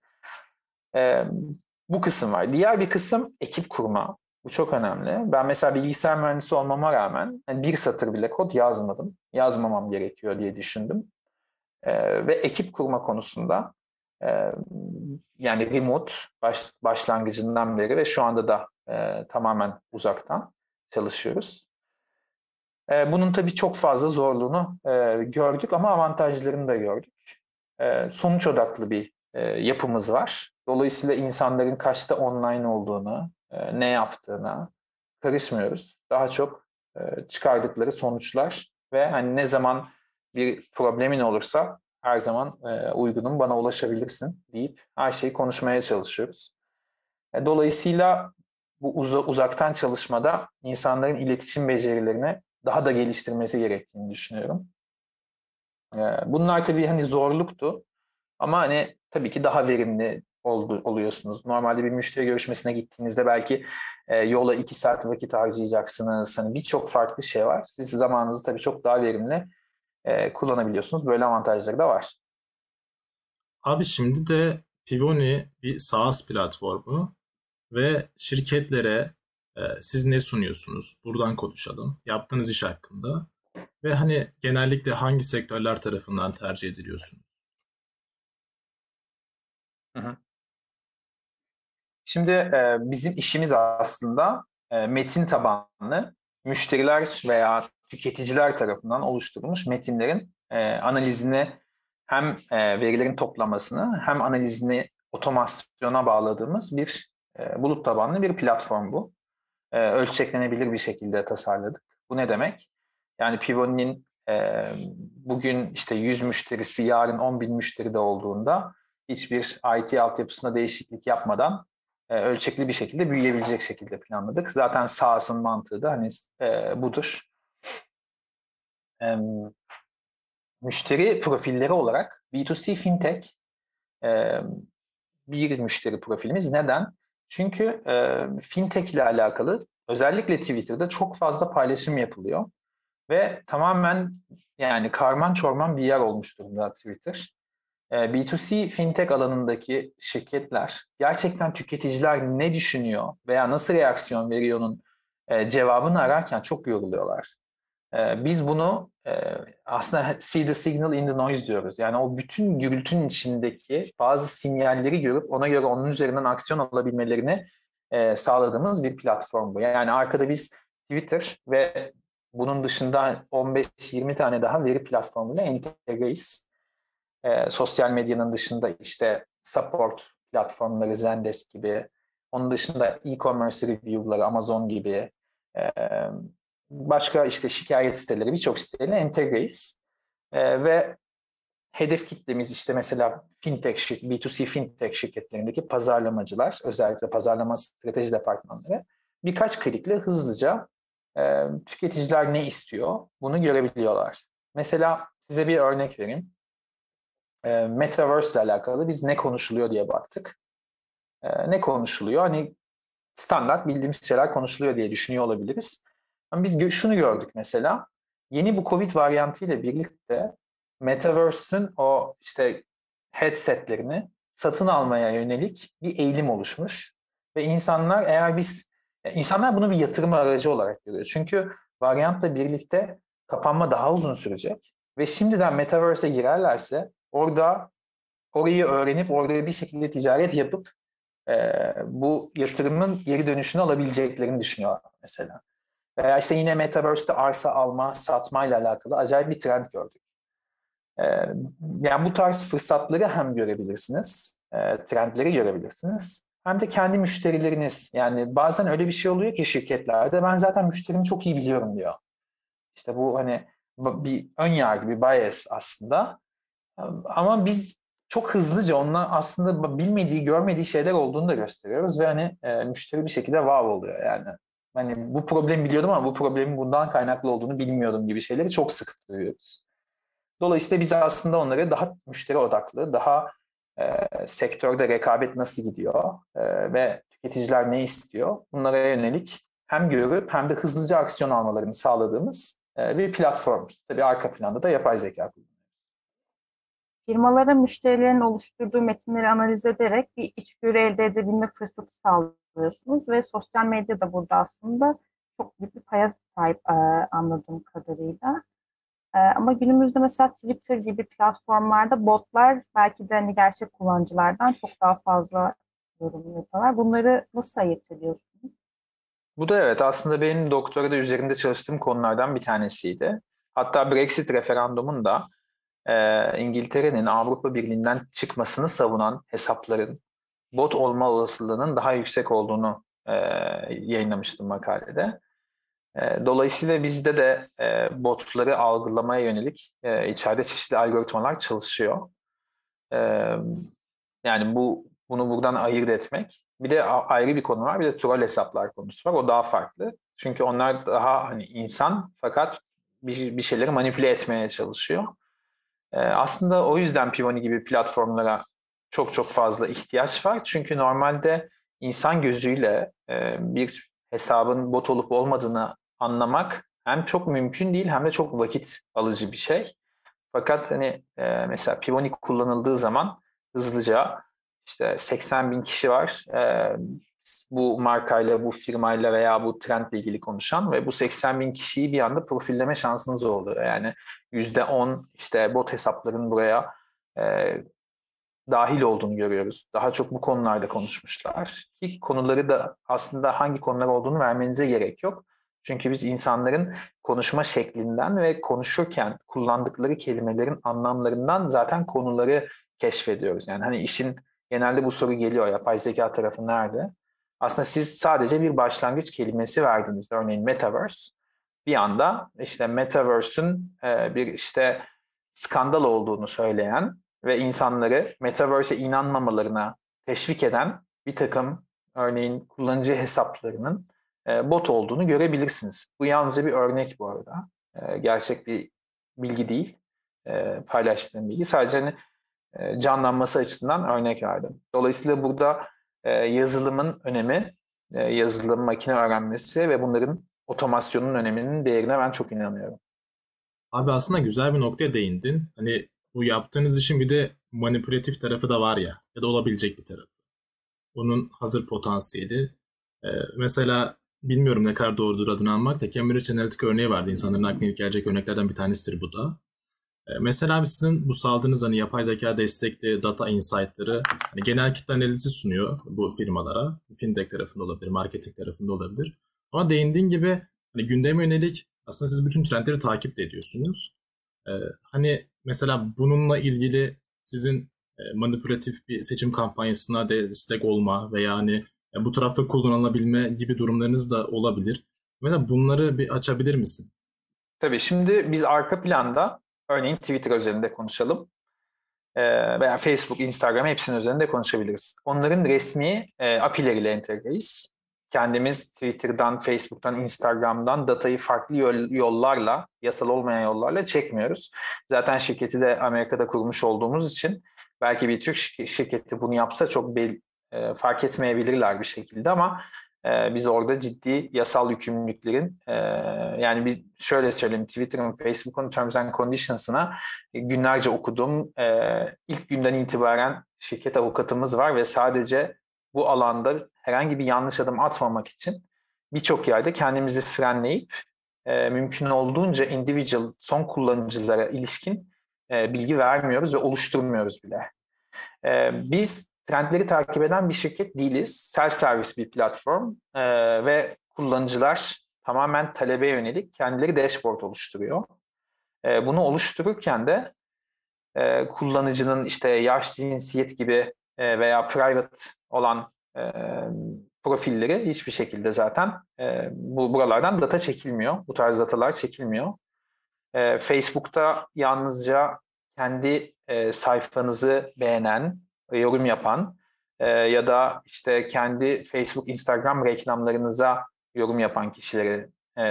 Bu kısım var. Diğer bir kısım ekip kurma. Bu çok önemli. Ben mesela bilgisayar mühendisi olmama rağmen yani bir satır bile kod yazmadım. Yazmamam gerekiyor diye düşündüm. Ve ekip kurma konusunda yani remote başlangıcından beri ve şu anda da tamamen uzaktan çalışıyoruz. Bunun tabii çok fazla zorluğunu gördük ama avantajlarını da gördük. Sonuç odaklı bir yapımız var. Dolayısıyla insanların kaçta online olduğunu, ne yaptığına karışmıyoruz. Daha çok çıkardıkları sonuçlar ve hani ne zaman bir problemin olursa her zaman uygunum, bana ulaşabilirsin deyip her şeyi konuşmaya çalışıyoruz. Dolayısıyla bu uzaktan çalışmada insanların iletişim becerilerini daha da geliştirmesi gerektiğini düşünüyorum. Bunlar tabii hani zorluktu. Ama hani tabii ki daha verimli oluyorsunuz. Normalde bir müşteri görüşmesine gittiğinizde belki yola 2 saat vakit harcayacaksınız. Hani birçok farklı şey var. Siz zamanınızı tabii çok daha verimli kullanabiliyorsunuz. Böyle avantajları da var. Abi şimdi de Pivoni bir SaaS platformu ve şirketlere siz ne sunuyorsunuz? Buradan konuşalım. Yaptığınız iş hakkında ve hani genellikle hangi sektörler tarafından tercih ediliyorsunuz? Hı hı. Şimdi bizim işimiz aslında metin tabanlı müşteriler veya tüketiciler tarafından oluşturulmuş metinlerin analizini hem verilerin toplamasını hem analizini otomasyona bağladığımız bir bulut tabanlı bir platform bu. Ölçeklenebilir bir şekilde tasarladık. Bu ne demek? Yani Pivoni'nin bugün işte 100 müşterisi yarın 10.000 müşteride olduğunda hiçbir IT altyapısına değişiklik yapmadan ölçekli bir şekilde büyüyebilecek şekilde planladık. Zaten SaaS'ın mantığı da hani budur. Müşteri profilleri olarak B2C Fintech bir müşteri profilimiz. Neden? Çünkü Fintech ile alakalı özellikle Twitter'da çok fazla paylaşım yapılıyor. Ve tamamen yani karman çorman bir yer olmuş durumda Twitter. B2C fintech alanındaki şirketler gerçekten tüketiciler ne düşünüyor veya nasıl reaksiyon veriyor'nun cevabını ararken çok yoruluyorlar. Biz bunu aslında see the signal in the noise diyoruz. Yani o bütün gürültünün içindeki bazı sinyalleri görüp ona göre onun üzerinden aksiyon alabilmelerini sağladığımız bir platform bu. Yani arkada biz Twitter ve bunun dışında 15-20 tane daha veri platformuyla entegreyiz. Sosyal medyanın dışında işte support platformları Zendesk gibi, onun dışında e-commerce review'ları Amazon gibi, başka işte şikayet siteleri, birçok siteyle entegreyiz. Ve hedef kitlemiz işte mesela fintech, B2C fintech şirketlerindeki pazarlamacılar, özellikle pazarlama strateji departmanları birkaç klikle hızlıca tüketiciler ne istiyor bunu görebiliyorlar. Mesela size bir örnek vereyim. Metaverse ile alakalı biz ne konuşuluyor diye baktık. Ne konuşuluyor? Hani standart bildiğimiz şeyler konuşuluyor diye düşünüyor olabiliriz. Ama biz şunu gördük mesela. Yeni bu Covid varyantı ile birlikte Metaverse'ün o işte headsetlerini satın almaya yönelik bir eğilim oluşmuş. Ve insanlar bunu bir yatırım aracı olarak görüyor. Çünkü varyantla birlikte kapanma daha uzun sürecek. Ve şimdiden Metaverse'e girerlerse orayı öğrenip orada bir şekilde ticaret yapıp bu yatırımın geri dönüşünü alabileceklerini düşünüyorlar mesela. Veya işte yine Metaverse'te arsa alma, satma ile alakalı acayip bir trend gördük. Yani bu tarz fırsatları hem görebilirsiniz, trendleri görebilirsiniz. Hem de kendi müşterileriniz, yani bazen öyle bir şey oluyor ki şirketlerde ben zaten müşterimi çok iyi biliyorum diyor. İşte bu hani bir ön yargı, bir bias aslında. Ama biz çok hızlıca onunla aslında bilmediği, görmediği şeyler olduğunu da gösteriyoruz ve hani müşteri bir şekilde wow oluyor yani. Hani bu problemi biliyordum ama bu problemin bundan kaynaklı olduğunu bilmiyordum gibi şeyleri çok sık duyuyoruz. Dolayısıyla biz aslında onları daha müşteri odaklı, daha sektörde rekabet nasıl gidiyor ve tüketiciler ne istiyor bunlara yönelik hem görüp hem de hızlıca aksiyon almalarını sağladığımız bir platform. Tabii arka planda da yapay zeka kullanıyoruz. Firmalara müşterilerin oluşturduğu metinleri analiz ederek bir içgörü elde edebilme fırsatı sağlıyorsunuz ve sosyal medya da burada aslında çok büyük bir paya sahip anladığım kadarıyla. Ama günümüzde mesela Twitter gibi platformlarda botlar belki de hani gerçek kullanıcılardan çok daha fazla yorum yapıyorlar. Bunları nasıl ayırt ediyorsunuz? Bu da evet aslında benim doktorada üzerinde çalıştığım konulardan bir tanesiydi. Hatta Brexit referandumunda İngiltere'nin Avrupa Birliği'nden çıkmasını savunan hesapların bot olma olasılığının daha yüksek olduğunu yayınlamıştım makalede. Dolayısıyla bizde de botları algılamaya yönelik içeride çeşitli algoritmalar çalışıyor. E, Yani bunu buradan ayırt etmek. Bir de ayrı bir konu var. Bir de troll hesaplar konusu var. O daha farklı. Çünkü onlar daha hani insan fakat bir şeyleri manipüle etmeye çalışıyor. Aslında o yüzden Pivoni gibi platformlara çok çok fazla ihtiyaç var. Çünkü normalde insan gözüyle bir hesabın bot olup olmadığını anlamak hem çok mümkün değil hem de çok vakit alıcı bir şey. Fakat hani mesela Pivoni kullanıldığı zaman hızlıca işte 80 bin kişi var. Bu markayla, bu firmayla veya bu trendle ilgili konuşan ve bu 80 bin kişiyi bir anda profilleme şansınız oluyor. Yani %10 işte bot hesapların buraya dahil olduğunu görüyoruz. Daha çok bu konularda konuşmuşlar. Ki konuları da aslında hangi konular olduğunu vermenize gerek yok. Çünkü biz insanların konuşma şeklinden ve konuşurken kullandıkları kelimelerin anlamlarından zaten konuları keşfediyoruz. Yani hani işin genelde bu soru geliyor, yapay zeka tarafı nerede? Aslında siz sadece bir başlangıç kelimesi verdiniz. Örneğin Metaverse. Bir anda işte Metaverse'ün bir işte skandal olduğunu söyleyen ve insanları Metaverse'e inanmamalarına teşvik eden bir takım örneğin kullanıcı hesaplarının bot olduğunu görebilirsiniz. Bu yalnızca bir örnek bu arada. Gerçek bir bilgi değil. Paylaştığım bilgi. Sadece hani, canlanması açısından örnek verdim. Dolayısıyla burada yazılımın önemi, yazılım, makine öğrenmesi ve bunların otomasyonun öneminin değerine ben çok inanıyorum. Abi aslında güzel bir noktaya değindin. Hani bu yaptığınız işin bir de manipülatif tarafı da var ya da olabilecek bir tarafı. Bunun hazır potansiyeli. Mesela bilmiyorum ne kadar doğrudur adını almak da Cambridge Analytica örneği vardı. İnsanların aklına ilk gelecek örneklerden bir tanesidir bu da. Mesela sizin bu sağladığınız hani yapay zeka destekli data insight'ları hani genel kitle analizi sunuyor bu firmalara. Fintech tarafında olabilir, marketing tarafında olabilir. Ama değindiğin gibi hani gündeme yönelik aslında siz bütün trendleri takip de ediyorsunuz. Hani mesela bununla ilgili sizin manipülatif bir seçim kampanyasına destek olma veya hani bu tarafta kullanılabilme gibi durumlarınız da olabilir. Mesela bunları bir açabilir misin? Tabii şimdi biz arka planda örneğin Twitter üzerinde konuşalım. Veya Facebook, Instagram hepsinin üzerinde konuşabiliriz. Onların resmi API'leriyle entegreyiz. Kendimiz Twitter'dan, Facebook'tan, Instagram'dan datayı farklı yollarla, yasal olmayan yollarla çekmiyoruz. Zaten şirketi de Amerika'da kurmuş olduğumuz için belki bir Türk şirketi bunu yapsa çok fark etmeyebilirler bir şekilde ama biz orada ciddi yasal yükümlülüklerin yani bir şöyle söyleyeyim Twitter'ın, Facebook'un Terms and Conditions'ına günlerce okudum. İlk günden itibaren şirket avukatımız var ve sadece bu alanda herhangi bir yanlış adım atmamak için birçok yerde kendimizi frenleyip mümkün olduğunca individual son kullanıcılara ilişkin bilgi vermiyoruz ve oluşturmuyoruz bile. Biz trendleri takip eden bir şirket değiliz. Self-service bir platform ve kullanıcılar tamamen talebe yönelik kendileri dashboard oluşturuyor. Bunu oluştururken de kullanıcının işte yaş, cinsiyet gibi veya private olan profilleri hiçbir şekilde zaten buralardan data çekilmiyor. Bu tarz datalar çekilmiyor. Facebook'ta yalnızca kendi sayfanızı beğenen, yorum yapan ya da işte kendi Facebook, Instagram reklamlarınıza yorum yapan kişileri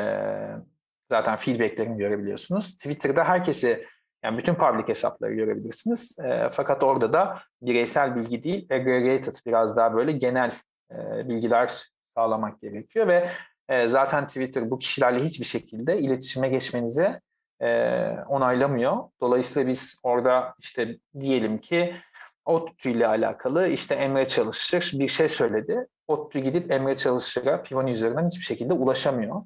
zaten feedbacklerini görebiliyorsunuz. Twitter'da herkesi yani bütün public hesapları görebilirsiniz. Fakat orada da bireysel bilgi değil, aggregated biraz daha böyle genel bilgiler sağlamak gerekiyor ve zaten Twitter bu kişilerle hiçbir şekilde iletişime geçmenizi onaylamıyor. Dolayısıyla biz orada işte diyelim ki ODTÜ ile alakalı işte Emre Çalışır bir şey söyledi. ODTÜ gidip Emre Çalışır'a Pivot üzerinden hiçbir şekilde ulaşamıyor.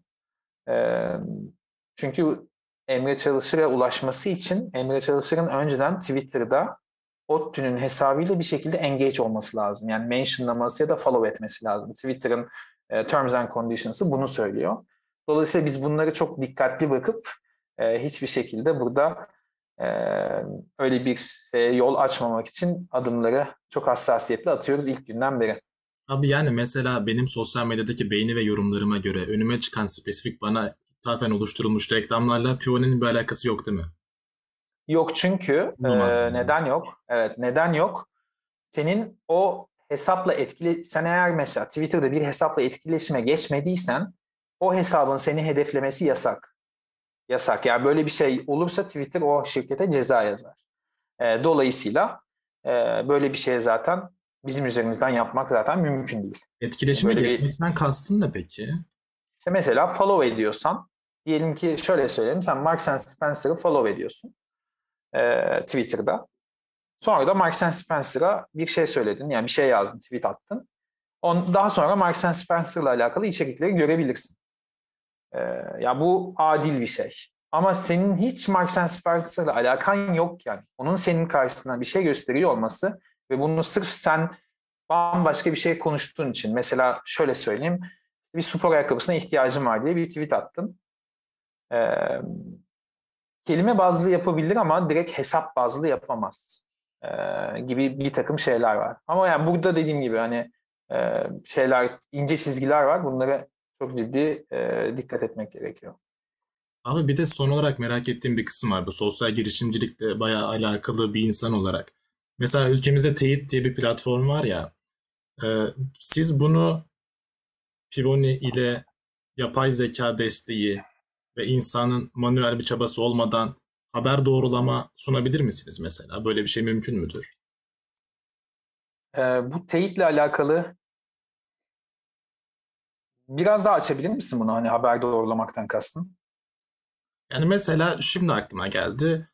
Çünkü Emre Çalışır'a ulaşması için Emre Çalışır'ın önceden Twitter'da ODTÜ'nün hesabıyla bir şekilde engage olması lazım. Yani mentionlaması ya da follow etmesi lazım. Twitter'ın Terms and Conditions'ı bunu söylüyor. Dolayısıyla biz bunları çok dikkatli bakıp hiçbir şekilde burada öyle bir yol açmamak için adımları çok hassasiyetle atıyoruz ilk günden beri. Abi yani mesela benim sosyal medyadaki beğeni ve yorumlarıma göre önüme çıkan spesifik bana ithafen oluşturulmuş reklamlarla Pivot'un bir alakası yok değil mi? Yok çünkü neden yok? Evet neden yok? Senin o hesapla sen eğer mesela Twitter'da bir hesapla etkileşime geçmediysen o hesabın seni hedeflemesi yasak. Yasak. Yani böyle bir şey olursa Twitter o şirkete ceza yazar. Dolayısıyla böyle bir şeye zaten bizim üzerimizden yapmak zaten mümkün değil. Etkileşime geçmekten kastın ne peki? İşte mesela follow ediyorsan, diyelim ki şöyle söyleyeyim, sen Marks and Spencer'ı follow ediyorsun Twitter'da. Sonra da Marks and Spencer'a bir şey söyledin. Yani bir şey yazdın, tweet attın. Daha sonra Marks and Spencer'la alakalı içerikleri görebilirsin. Ya bu adil bir şey. Ama senin hiç Marks and Spencer'la alakan yokken onun senin karşısına bir şey gösteriyor olması ve bunu sırf sen bambaşka bir şey konuştuğun için, mesela şöyle söyleyeyim, bir spor ayakkabısına ihtiyacım var diye bir tweet attın. Ee, Kelime bazlı yapabilir ama direkt hesap bazlı yapamaz gibi bir takım şeyler var. Ama yani burada dediğim gibi hani şeyler, ince çizgiler var. Bunlara çok ciddi dikkat etmek gerekiyor. Abi bir de son olarak merak ettiğim bir kısım var. Bu sosyal girişimcilikle bayağı alakalı bir insan olarak. Mesela ülkemizde Teyit diye bir platform var ya. Siz bunu Pivoni ile yapay zeka desteği ve insanın manuel bir çabası olmadan haber doğrulama sunabilir misiniz mesela? Böyle bir şey mümkün müdür? Bu teyitle alakalı biraz daha açabilir misin bunu? Hani haber doğrulamaktan kastın. Yani mesela şimdi aklıma geldi.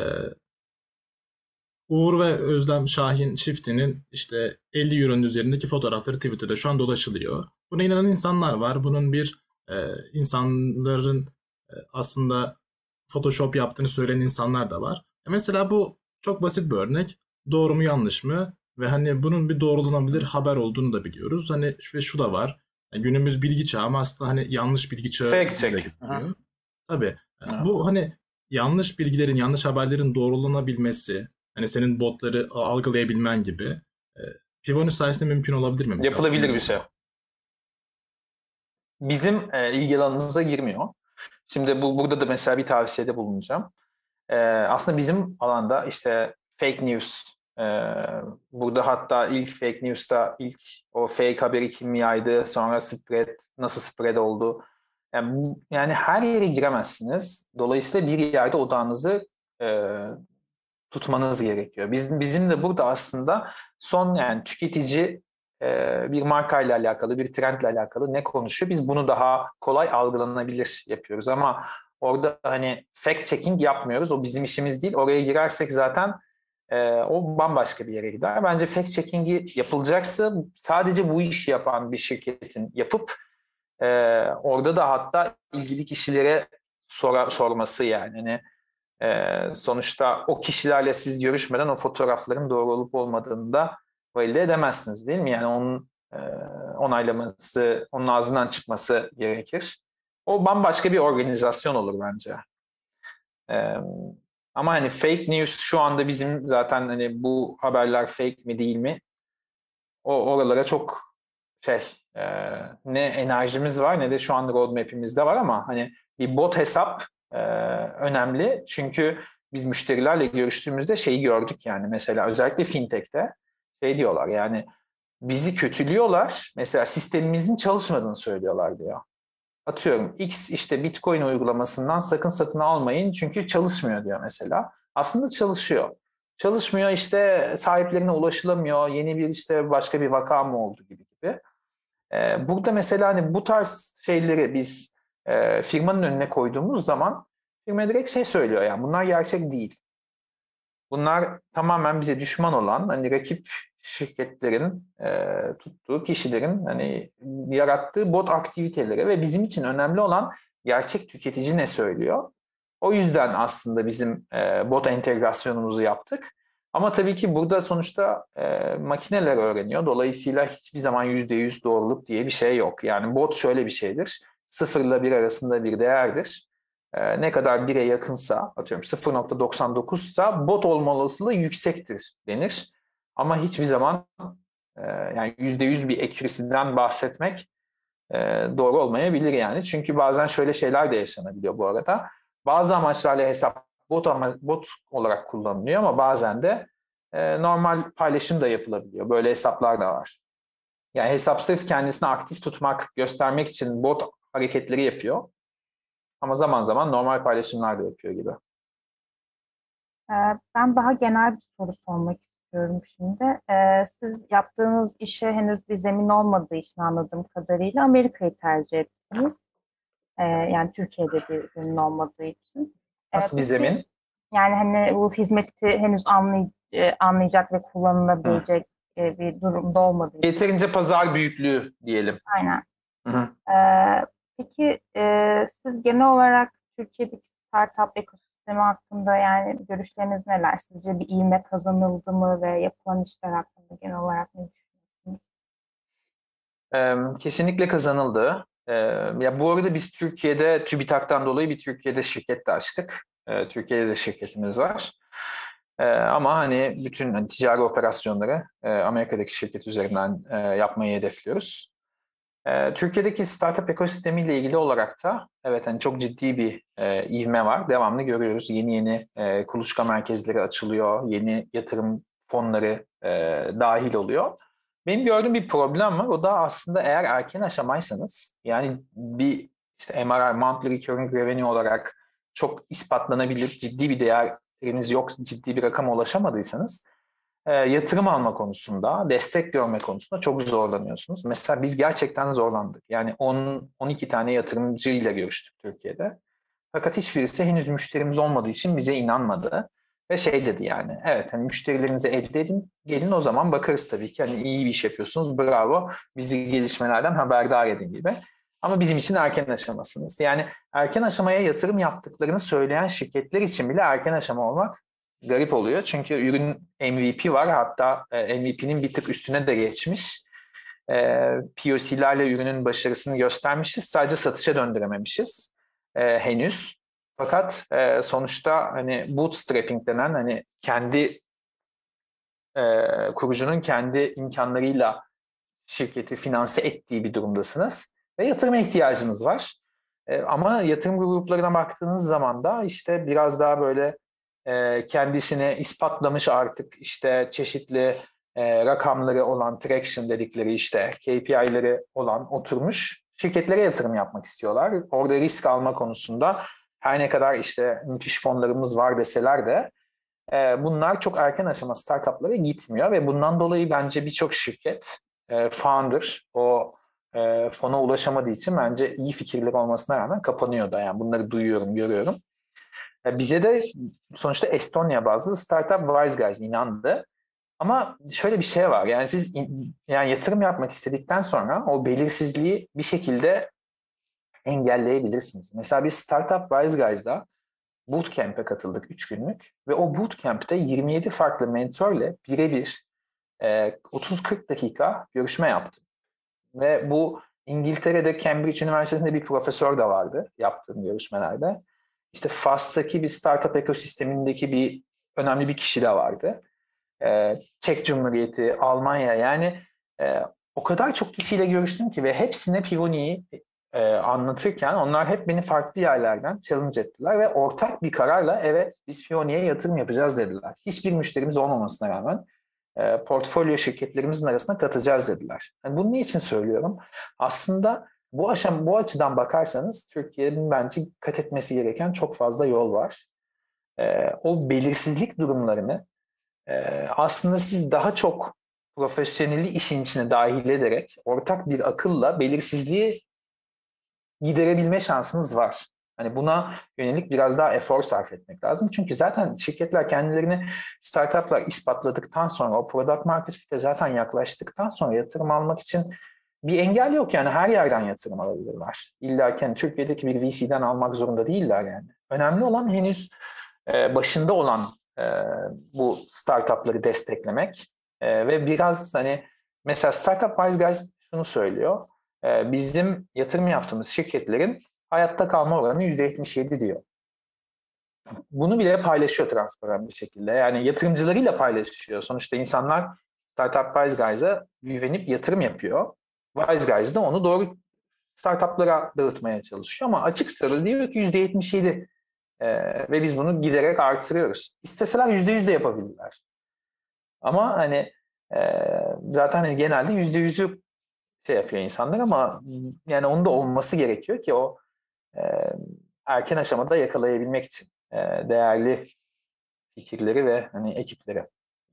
Uğur ve Özlem Şahin çiftinin işte 50 euronun üzerindeki fotoğrafları Twitter'da şu an dolaşılıyor. Buna inanan insanlar var. Bunun bir insanların aslında Photoshop yaptığını söyleyen insanlar da var. Mesela bu çok basit bir örnek. Doğru mu yanlış mı? Ve hani bunun bir doğrulanabilir haber olduğunu da biliyoruz. Hani ve şu da var. Yani günümüz bilgi çağı ama aslında hani yanlış bilgi çağı Fact da check. geçiyor. Tabii. Hı. Bu hani yanlış bilgilerin, yanlış haberlerin doğrulanabilmesi, hani senin botları algılayabilmen gibi Pivoni sayesinde mümkün olabilir mi mesela? Yapılabilir bir şey. Bizim ilgi alanımıza girmiyor. Şimdi burada da mesela bir tavsiyede bulunacağım. Aslında bizim alanda işte fake news, burada hatta ilk fake news'ta ilk o fake haberi kim yaydı, sonra spread, nasıl spread oldu. Yani her yere giremezsiniz. Dolayısıyla bir yerde odağınızı tutmanız gerekiyor. Bizim de burada aslında yani tüketici bir markayla alakalı, bir trendle alakalı ne konuşuyor? Biz bunu daha kolay algılanabilir yapıyoruz ama orada hani fact checking yapmıyoruz. O bizim işimiz değil. Oraya girersek zaten o bambaşka bir yere gider. Bence fact checking'i yapılacaksa sadece bu işi yapan bir şirketin yapıp orada da hatta ilgili kişilere sorması yani. Hani sonuçta o kişilerle siz görüşmeden o fotoğrafların doğru olup olmadığını da valide edemezsiniz değil mi? Yani onun onaylaması, onun ağzından çıkması gerekir. O bambaşka bir organizasyon olur bence. E, Ama hani fake news şu anda bizim zaten hani bu haberler fake mi değil mi? Oralara çok şey e, ne enerjimiz var ne de şu an roadmap'imizde var ama hani bir bot hesap önemli. Çünkü biz müşterilerle görüştüğümüzde şeyi gördük yani mesela özellikle fintech'te şey diyorlar yani bizi kötülüyorlar. Mesela sistemimizin çalışmadığını söylüyorlar diyor. Atıyorum X işte Bitcoin uygulamasından sakın satın almayın çünkü çalışmıyor diyor mesela. Aslında çalışıyor. Çalışmıyor işte sahiplerine ulaşılamıyor. Yeni bir işte başka bir vaka mı oldu gibi. Burada mesela hani bu tarz şeyleri biz firmanın önüne koyduğumuz zaman firma direkt şey söylüyor yani bunlar gerçek değil. Bunlar tamamen bize düşman olan hani rakip şirketlerin tuttuğu kişilerin hani yarattığı bot aktiviteleri ve bizim için önemli olan gerçek tüketici ne söylüyor. O yüzden aslında bizim bot entegrasyonumuzu yaptık. Ama tabii ki burada sonuçta makineler öğreniyor. Dolayısıyla hiçbir zaman %100 doğruluk diye bir şey yok. Yani bot şöyle bir şeydir. 0 ile 1 arasında bir değerdir. Ne kadar 1'e yakınsa, atıyorum 0,99 ise bot olma olasılığı yüksektir denir. Ama hiçbir zaman yani %100 bir accuracy'den bahsetmek doğru olmayabilir yani. Çünkü bazen şöyle şeyler de yaşanabiliyor bu arada. Bazı amaçlarla hesap bot olarak kullanılıyor ama bazen de normal paylaşım da yapılabiliyor. Böyle hesaplar da var. Yani hesap sırf kendisini aktif tutmak, göstermek için bot hareketleri yapıyor. Ama zaman zaman normal paylaşımlar da yapıyor gibi. Ben daha genel bir soru sormak istiyorum şimdi. Siz yaptığınız işe henüz bir zemin olmadığı için anladığım kadarıyla Amerika'yı tercih ettiniz. Yani Türkiye'de bir zemin olmadığı için. Nasıl bir Peki, zemin? yani hani bu hizmeti henüz anlayacak ve kullanılabilecek bir durumda olmadığı için. Yeterince pazar büyüklüğü diyelim. Aynen. Hı. Peki siz genel olarak Türkiye'deki startup ekosistemi hakkında yani görüşleriniz neler? Sizce bir ivme kazanıldı mı ve yapılan işler hakkında genel olarak ne düşünüyorsunuz? Kesinlikle kazanıldı. Ya bu arada biz Türkiye'de TÜBİTAK'tan dolayı bir Türkiye'de şirket de açtık. Türkiye'de de şirketimiz var. Ama hani bütün hani, ticari operasyonları Amerika'daki şirket üzerinden yapmayı hedefliyoruz. Türkiye'deki startup ekosistemiyle ilgili olarak da evet hani çok ciddi bir ivme var. Devamlı görüyoruz. Yeni kuluçka merkezleri açılıyor. Yeni yatırım fonları dahil oluyor. Benim gördüğüm bir problem var. O da aslında eğer erken aşamaysanız yani bir işte MRR, Monthly Recurring Revenue olarak çok ispatlanabilir, ciddi bir değeriniz yok, ciddi bir rakama ulaşamadıysanız yatırım alma konusunda, destek görme konusunda çok zorlanıyorsunuz. Mesela biz gerçekten zorlandık. Yani 10-12 tane yatırımcıyla görüştük Türkiye'de. Fakat hiçbirisi henüz müşterimiz olmadığı için bize inanmadı. Ve şey dedi yani, evet hani müşterilerinizi elde edin, gelin o zaman bakarız tabii ki. Hani iyi bir iş yapıyorsunuz, bravo, bizi gelişmelerden haberdar edin gibi. Ama bizim için erken aşamasınız. Yani erken aşamaya yatırım yaptıklarını söyleyen şirketler için bile erken aşama olmak garip oluyor. Çünkü ürün MVP var, hatta MVP'nin bir tık üstüne de geçmiş. POC'lerle ürünün başarısını göstermişiz. Sadece satışa döndürememişiz henüz. Fakat sonuçta hani bootstrapping denen hani kendi kurucunun kendi imkanlarıyla şirketi finanse ettiği bir durumdasınız ve yatırıma ihtiyacınız var. Ama yatırım gruplarına baktığınız zaman da işte biraz daha böyle kendisini ispatlamış artık işte çeşitli rakamları olan traction dedikleri işte KPI'leri olan oturmuş şirketlere yatırım yapmak istiyorlar. Orada risk alma konusunda her ne kadar işte müthiş fonlarımız var deseler de bunlar çok erken aşama startuplara gitmiyor ve bundan dolayı bence birçok şirket founder o fona ulaşamadığı için bence iyi fikirleri olmasına rağmen kapanıyor da. Yani bunları duyuyorum, görüyorum. Bize de sonuçta Estonya bazlı Startup Wise Guys inandı. Ama şöyle bir şey var. Yani siz yani yatırım yapmak istedikten sonra o belirsizliği bir şekilde engelleyebilirsiniz. Mesela biz Startup Wise Guys'da bootcamp'e katıldık 3 günlük ve o bootcamp'te 27 farklı mentorla birebir 30-40 dakika görüşme yaptım. Ve bu İngiltere'de Cambridge Üniversitesi'nde bir profesör de vardı yaptığım görüşmelerde. İşte Fas'taki bir startup ekosistemindeki bir önemli bir kişi de vardı. Çek Cumhuriyeti, Almanya yani o kadar çok kişiyle görüştüm ki ve hepsine Pivoni'yi anlatırken onlar hep beni farklı yerlerden challenge ettiler ve ortak bir kararla evet biz Pivoni'ye yatırım yapacağız dediler. Hiçbir müşterimiz olmamasına rağmen portfolyo şirketlerimizin arasına katacağız dediler. Yani bunu niçin söylüyorum? Aslında bu açıdan bakarsanız Türkiye'nin bence kat etmesi gereken çok fazla yol var. O belirsizlik durumlarını aslında siz daha çok profesyoneli işin içine dahil ederek ortak bir akılla belirsizliği giderebilme şansınız var. Hani buna yönelik biraz daha efor sarf etmek lazım. Çünkü zaten şirketler kendilerini startuplar ispatladıktan sonra o product market fit'e zaten yaklaştıktan sonra yatırım almak için bir engel yok yani her yerden yatırım alabilirler. İlla ki Türkiye'deki bir VC'den almak zorunda değiller yani. Önemli olan henüz başında olan bu startupları desteklemek ve biraz hani mesela Startup Wise Guys şunu söylüyor. Bizim yatırım yaptığımız şirketlerin hayatta kalma oranı %77 diyor. Bunu bile paylaşıyor transparan bir şekilde. Yani yatırımcılarıyla paylaşıyor. Sonuçta insanlar Startup Wise Guys'a güvenip yatırım yapıyor. Wise Guys da onu doğru startuplara dağıtmaya çalışıyor ama açıkça diyor ki %77 ve biz bunu giderek artırıyoruz. İsteseler %100 de yapabilirler. Ama hani zaten hani genelde %100'ü şey yapıyor insanlar ama yani onun da olması gerekiyor ki o erken aşamada yakalayabilmek için değerli fikirleri ve hani ekipleri.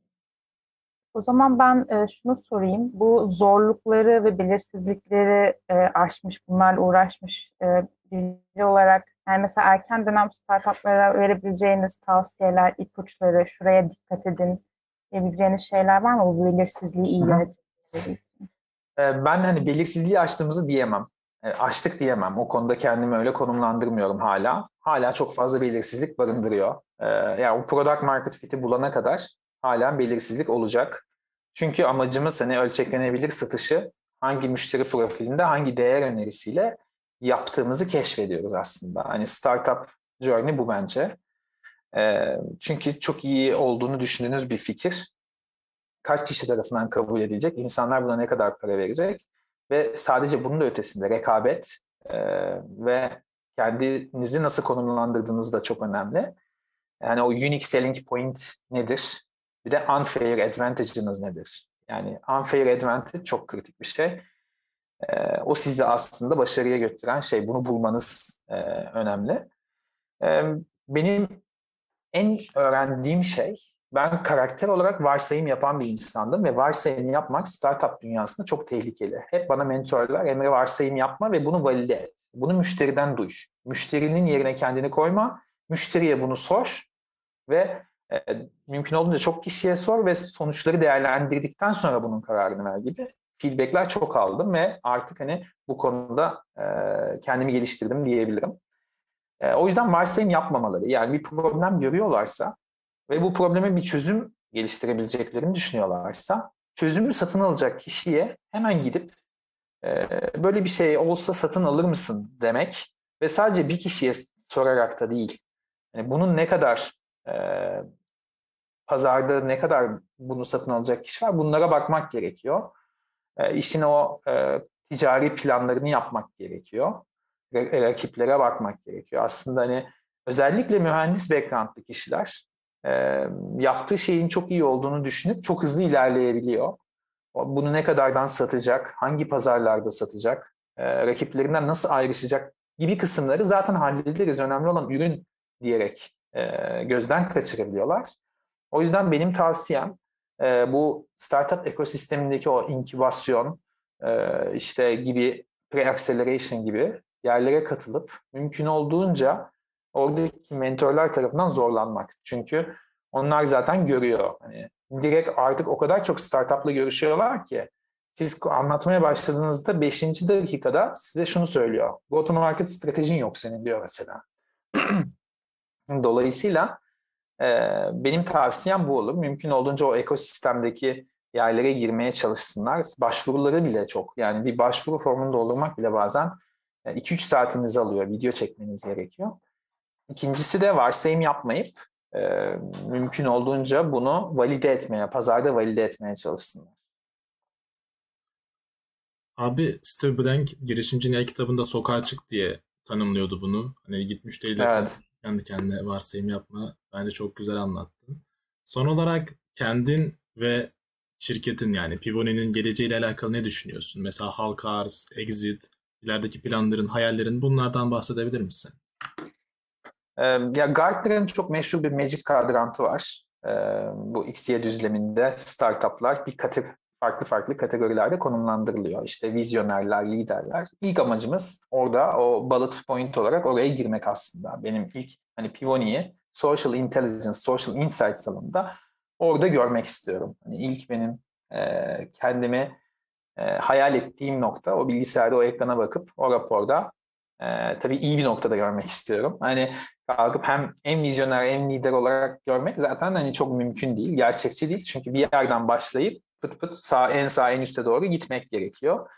O zaman ben şunu sorayım. Bu zorlukları ve belirsizlikleri aşmış, bunlarla uğraşmış biri olarak yani mesela erken dönem startuplara verebileceğiniz tavsiyeler, ipuçları, şuraya dikkat edin diyebileceğiniz şeyler var mı? Bu belirsizliği iyi yönetebilmeleri için. Ben hani belirsizliği aştığımızı diyemem. Aştık diyemem. O konuda kendimi öyle konumlandırmıyorum hala. Hala çok fazla belirsizlik barındırıyor. Yani o product market fit'i bulana kadar hala belirsizlik olacak. Çünkü amacımız hani ölçeklenebilir satışı hangi müşteri profilinde hangi değer önerisiyle yaptığımızı keşfediyoruz aslında. Hani startup journey bu bence. Çünkü çok iyi olduğunu düşündüğünüz bir fikir kaç kişi tarafından kabul edilecek, insanlar buna ne kadar para verecek ve sadece bunun da ötesinde rekabet ve kendinizi nasıl konumlandırdığınız da çok önemli. Yani o unique selling point nedir? Bir de unfair advantage'ınız nedir? Yani unfair advantage çok kritik bir şey. O sizi aslında başarıya götüren şey. Bunu bulmanız önemli. Benim en öğrendiğim şey, ben karakter olarak varsayım yapan bir insandım ve varsayım yapmak startup dünyasında çok tehlikeli. Hep bana mentorlar, Emre varsayım yapma ve bunu valide et. Bunu müşteriden duy. Müşterinin yerine kendini koyma, müşteriye bunu sor ve mümkün olduğunca çok kişiye sor ve sonuçları değerlendirdikten sonra bunun kararını ver gibi feedbackler çok aldım ve artık hani bu konuda kendimi geliştirdim diyebilirim. O yüzden varsayım yapmamaları. Yani bir problem görüyorlarsa ve bu probleme bir çözüm geliştirebileceklerini düşünüyorlarsa çözümü satın alacak kişiye hemen gidip böyle bir şey olsa satın alır mısın demek ve sadece bir kişiye sorarak da değil. Yani bunun ne kadar pazarda ne kadar bunu satın alacak kişi var bunlara bakmak gerekiyor. İşin o ticari planlarını yapmak gerekiyor. Rakiplere bakmak gerekiyor. Aslında hani özellikle mühendis background'lı kişiler yaptığı şeyin çok iyi olduğunu düşünüp çok hızlı ilerleyebiliyor. Bunu ne kadardan satacak, hangi pazarlarda satacak, rakiplerinden nasıl ayrışacak gibi kısımları zaten hallederiz. Önemli olan ürün diyerek gözden kaçırabiliyorlar. O yüzden benim tavsiyem bu startup ekosistemindeki o inkübasyon işte gibi pre-acceleration gibi yerlere katılıp mümkün olduğunca oradaki mentorlar tarafından zorlanmak. Çünkü onlar zaten görüyor. Hani direkt artık o kadar çok startupla görüşüyorlar ki siz anlatmaya başladığınızda 5. dakikada size şunu söylüyor. Go to market stratejin yok senin diyor mesela. Dolayısıyla benim tavsiyem bu olur. Mümkün olduğunca o ekosistemdeki yerlere girmeye çalışsınlar. Başvuruları bile çok. Yani bir başvuru formunu doldurmak bile bazen 2-3 saatinizi alıyor. Video çekmeniz gerekiyor. İkincisi de varsayım yapmayıp mümkün olduğunca bunu valide etmeye, pazarda valide etmeye çalışsınlar. Abi Steve Blank girişimci el kitabında sokağa çık diye tanımlıyordu bunu. Hani git müşteriyle konuş, Evet. kendi kendine varsayım yapma. Bence çok güzel anlattın. Son olarak kendin ve şirketin yani Pivoni'nin geleceğiyle alakalı ne düşünüyorsun? Mesela halka arz, exit, ilerideki planların, hayallerin bunlardan bahsedebilir misin? Ya Gartner'ın çok meşhur bir Magic Kadrantı var. Bu XY düzleminde startuplar bir farklı kategorilerde konumlandırılıyor. İşte vizyonerler, liderler. İlk amacımız orada o bullet point olarak oraya girmek aslında. Benim ilk hani Pivoni'yi social intelligence, social insights alanında orada görmek istiyorum. Hani ilk benim kendimi hayal ettiğim nokta o bilgisayarda o ekrana bakıp o raporda tabii iyi bir noktada görmek istiyorum. Hani kalkıp hem en vizyoner hem lider olarak görmek zaten hani çok mümkün değil, gerçekçi değil. Çünkü bir yerden başlayıp pıt pıt en sağ en üste doğru gitmek gerekiyor.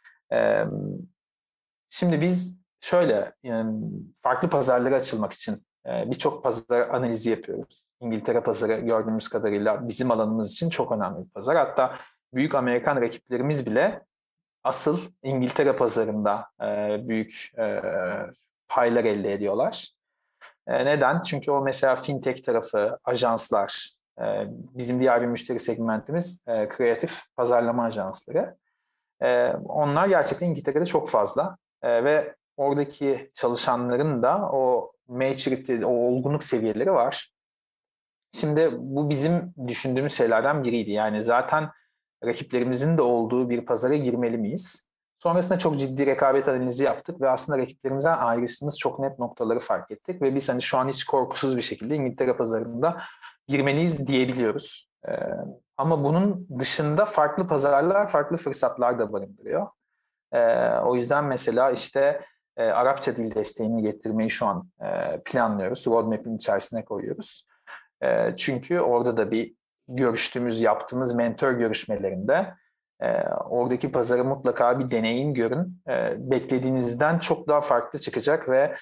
Şimdi biz şöyle yani farklı pazarlara açılmak için birçok pazar analizi yapıyoruz. İngiltere pazarı gördüğümüz kadarıyla bizim alanımız için çok önemli bir pazar. Hatta büyük Amerikan rakiplerimiz bile asıl İngiltere pazarında büyük paylar elde ediyorlar. Neden? Çünkü o mesela fintech tarafı, ajanslar, bizim diğer bir müşteri segmentimiz kreatif pazarlama ajansları. Onlar gerçekten İngiltere'de çok fazla ve oradaki çalışanların da o maturity, o olgunluk seviyeleri var. Şimdi bu bizim düşündüğümüz şeylerden biriydi. Yani zaten rakiplerimizin de olduğu bir pazara girmeli miyiz? Sonrasında çok ciddi rekabet analizi yaptık ve aslında rakiplerimizden ayrıştığımız çok net noktaları fark ettik ve biz hani şu an hiç korkusuz bir şekilde İngiltere pazarında girmeliyiz diyebiliyoruz. Ama bunun dışında farklı pazarlar, farklı fırsatlar da barındırıyor. O yüzden mesela işte Arapça dil desteğini getirmeyi şu an planlıyoruz. Roadmap'in içerisine koyuyoruz. Çünkü orada da bir yaptığımız mentor görüşmelerinde oradaki pazarı mutlaka bir deneyin, görün. Beklediğinizden çok daha farklı çıkacak ve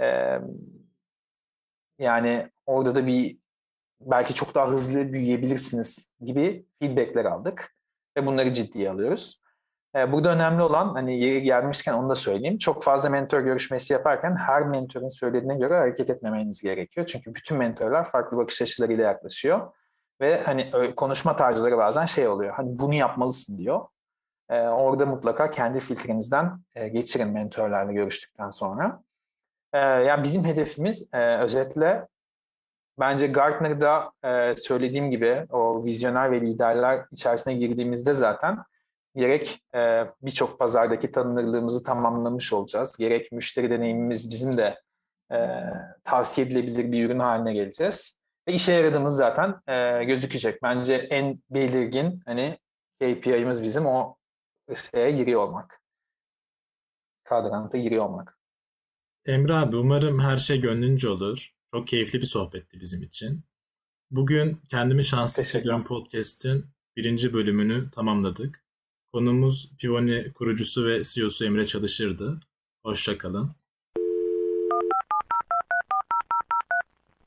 yani orada da belki çok daha hızlı büyüyebilirsiniz gibi feedbackler aldık ve bunları ciddiye alıyoruz. Burada önemli olan, hani yeri gelmişken onu da söyleyeyim. Çok fazla mentor görüşmesi yaparken her mentorun söylediğine göre hareket etmemeniz gerekiyor. Çünkü bütün mentorlar farklı bakış açılarıyla yaklaşıyor. Ve hani konuşma tarzları bazen şey oluyor. Hani bunu yapmalısın diyor. Orada mutlaka kendi filtrenizden geçirin mentorlarla görüştükten sonra. Yani bizim hedefimiz özetle bence Gartner'da söylediğim gibi o vizyoner ve liderler içerisine girdiğimizde zaten gerek birçok pazardaki tanınırlığımızı tamamlamış olacağız. Gerek müşteri deneyimimiz bizim de tavsiye edilebilir bir ürün haline geleceğiz. Ve işe yaradığımız zaten gözükecek. Bence en belirgin hani KPI'miz bizim o şeye giriyor olmak. Kadranta giriyor olmak. Emre abi, umarım her şey gönlünce olur. Çok keyifli bir sohbetti bizim için. Bugün Kendimi Şanslı Hissediyorum Podcast'in 1. bölümünü tamamladık. Konumuz Pivoni kurucusu ve CEO'su Emre Çalışır'dı. Hoşça kalın.